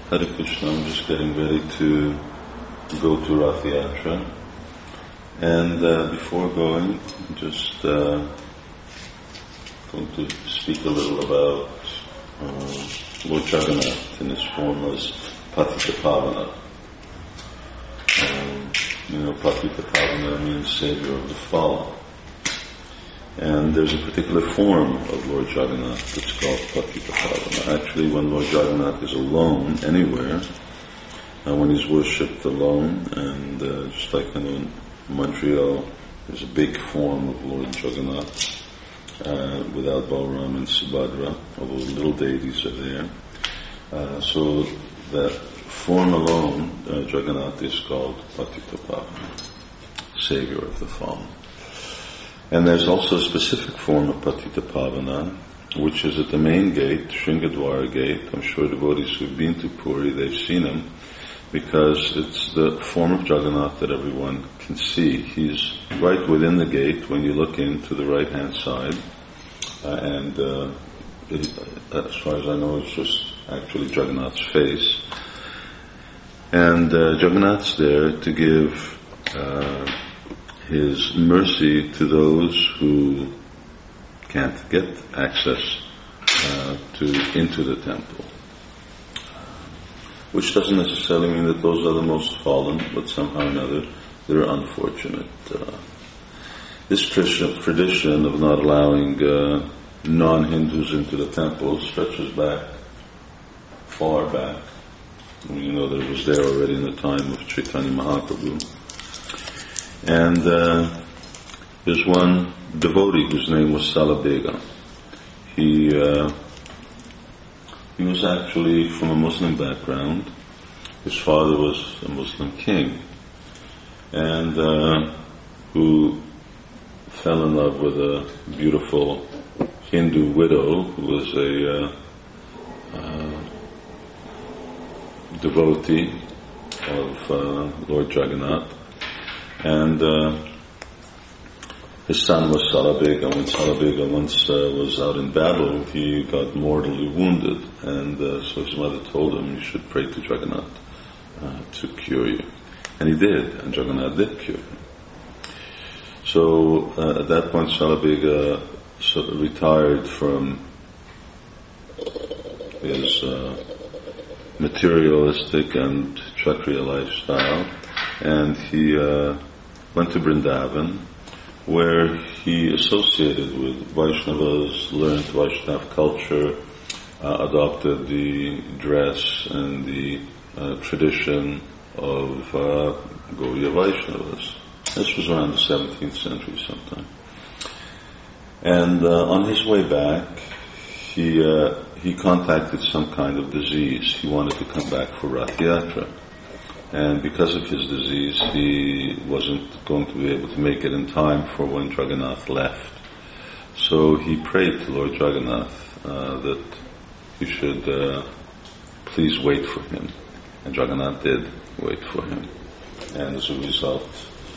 Hare Krishna, I'm just getting ready to go to Rath Yatra. And before going, I'm just going to speak a little about Lord Jagannath in his form as Patitapavana. Patitapavana means Savior of the fallen. And there's a particular form of Lord Jagannath that's called Patitapavana. Actually, when Lord Jagannath is alone anywhere, when he's worshipped alone, and just like in Montreal, there's a big form of Lord Jagannath without Balaram and Subhadra, although little deities are there. So that form alone, Jagannath, is called Patitapavana, Savior of the fallen. And there's also a specific form of Patitapavana, which is at the main gate, Shringadwara gate. I'm sure devotees who've been to Puri, they've seen him, because it's the form of Jagannath that everyone can see. He's right within the gate when you look in to the right-hand side, and as far as I know, it's just actually Jagannath's face. And Jagannath's there to give his mercy to those who can't get access into the temple. Which doesn't necessarily mean that those are the most fallen, but somehow or another they're unfortunate. This tradition of not allowing non-Hindus into the temple stretches back, far back. You know that it was there already in the time of Chaitanya Mahaprabhu. And there's one devotee whose name was Salabhega. He was actually from a Muslim background. His father was a Muslim king, and who fell in love with a beautiful Hindu widow who was a devotee of Lord Jagannath. And his son was Salabhega. When Salabhega once was out in battle, he got mortally wounded, and so his mother told him, you should pray to Jagannath to cure you. And he did, and Jagannath did cure him. So at that point, Salabhega retired from his materialistic and Kshatriya lifestyle, and he went to Vrindavan, where he associated with Vaishnavas, learned Vaishnava culture, adopted the dress and the tradition of Gaudiya Vaishnavas. This was around the 17th century sometime. And on his way back, he contacted some kind of disease. He wanted to come back for Rath Yatra. And because of his disease, he wasn't going to be able to make it in time for when Jagannath left. So he prayed to Lord Jagannath that he should please wait for him. And Jagannath did wait for him. And as a result,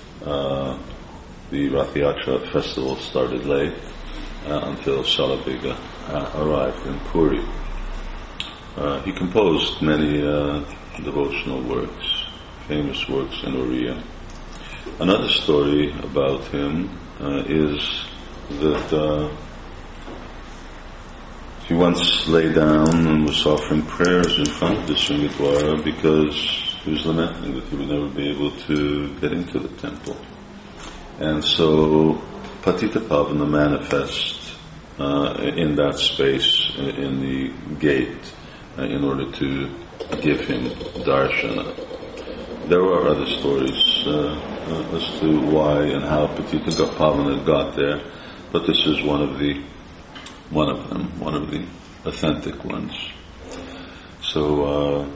the Rath Yatra festival started late until Salabhega arrived in Puri. He composed many devotional works, famous works in Oriya. Another story about him is that he once lay down and was offering prayers in front of the Shringadwara because he was lamenting that he would never be able to get into the temple. And so Patitapavana manifests in that space, in the gate, in order to give him darshana. There are other stories as to why and how Patitapavana got there, but this is one of the authentic ones. So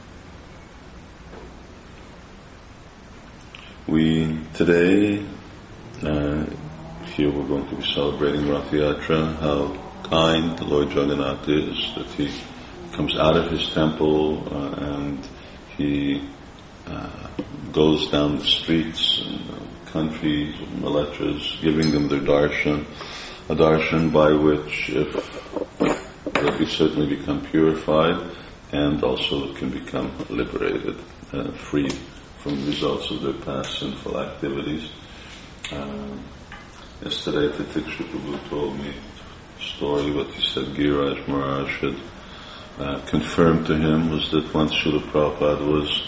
we today here we're going to be celebrating Rath Yatra. How kind the Lord Jagannath is that he comes out of his temple and he goes down the streets and countries and milletras, giving them their darshan, a darshan by which, if they'll certainly become purified, and also can become liberated, freed from the results of their past sinful activities. Yesterday, Titik Prabhu told me a story, what he said Giriraj Maharaj had confirmed to him was that once Srila Prabhupada was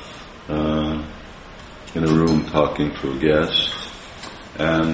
in a room talking to a guest, and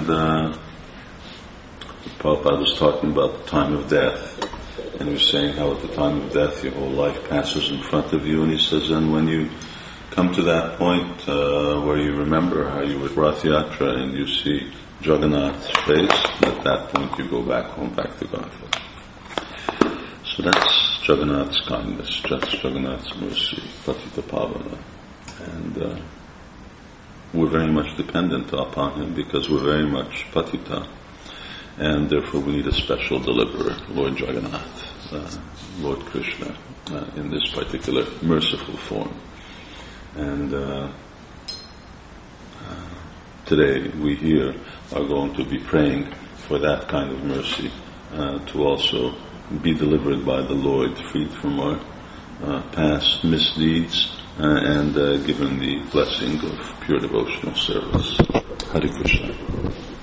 Prabhupada was talking about the time of death, and he was saying how at the time of death your whole life passes in front of you, and he says, and when you come to that point where you remember how you were at Rath Yatra and you see Jagannath's face, at that point you go back home, back to Godhead. So that's Jagannath's kindness, that's Jagannath's mercy, Patita Pavana. And we're very much dependent upon him because we're very much Patita, and therefore we need a special deliverer, Lord Jagannath, Lord Krishna, in this particular merciful form. And today we here are going to be praying for that kind of mercy, to also be delivered by the Lord, freed from our past misdeeds, and given the blessing of pure devotional service. Hare Krishna.